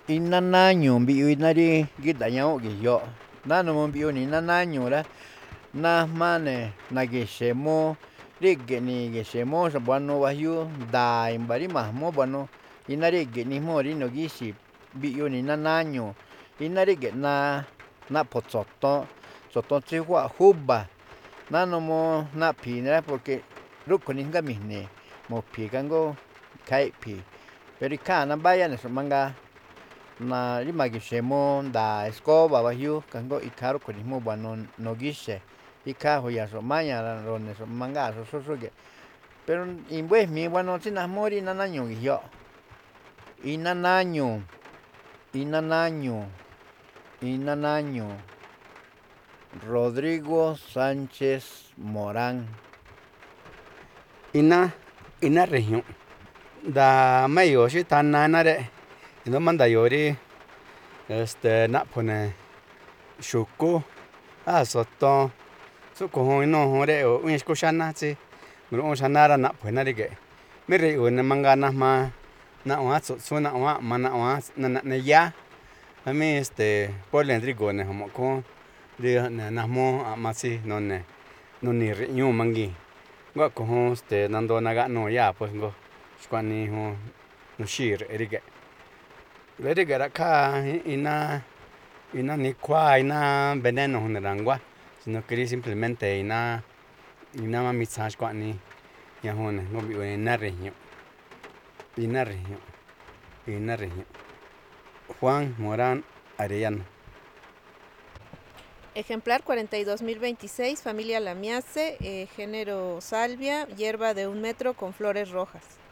Inanaño mbiu inari gidañao giyo nano mbiu ni nanaño ra najmane naguixemo rigeni guixemo bueno vayuu ndai vari majmo bueno inarigui mori no guixi mbiu ni nanaño inariguena na potsoto tsoto chihua juba nanomo napina porque rukuni ngamijne mopi kango kaipi pero ikana vaya manga na rimagixemo nda escoba vayuu kango ikaro kunismo bueno no guixe ikajo yaxomaya rone manga xoxogue pero imbue mi bueno chinamori nanaño giyo inanaño inanaño inanaño Rodrigo Sánchez Morán. Ina región da mayo xitana nare no manda yori na pone xuku soto suko no hore o uisko shana chi ngro shanara na pues narige mire una mangana ma na wa suna wa mana wa na ya ami polendrigo ne homo ko de na mo amasi noni riñu mangi ngua ko nando naga no ya pues ngo squani ho no shir erige erige raka ina ni kwa ina veneno nerangua sino que simplemente ina mami sa squani ya hone no bi ina región Juan Morán Arellano. Ejemplar 42026, familia Lamiace, género salvia, hierba de 1 metro con flores rojas.